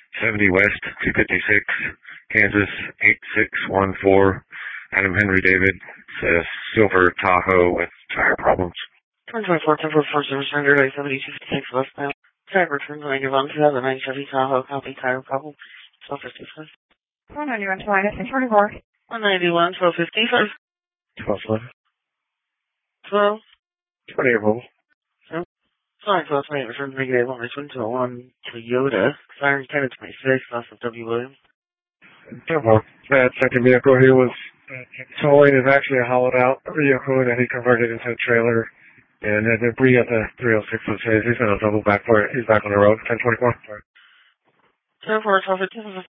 70 West, 256, Kansas, 8614. Adam Henry David, silver Tahoe with tire problems. 2024 Temple Force Surrender, 7256 westbound. Tire returns on 91 2009 Chevy Tahoe, copy tire problem. 1255. 191 to minus 24. 191, 1255. 1211. 12. 28 volts. Sorry, 1228, return to negative 1, return to a 1 Toyota. Siren 10 to 26, loss of W. Williams. Temple. That second vehicle here was towing is actually a hollowed out vehicle that he converted into a trailer. And then Bree at the 306 was his. He's going to double back for it. He's back on the road. 1024. 10-4, 1215.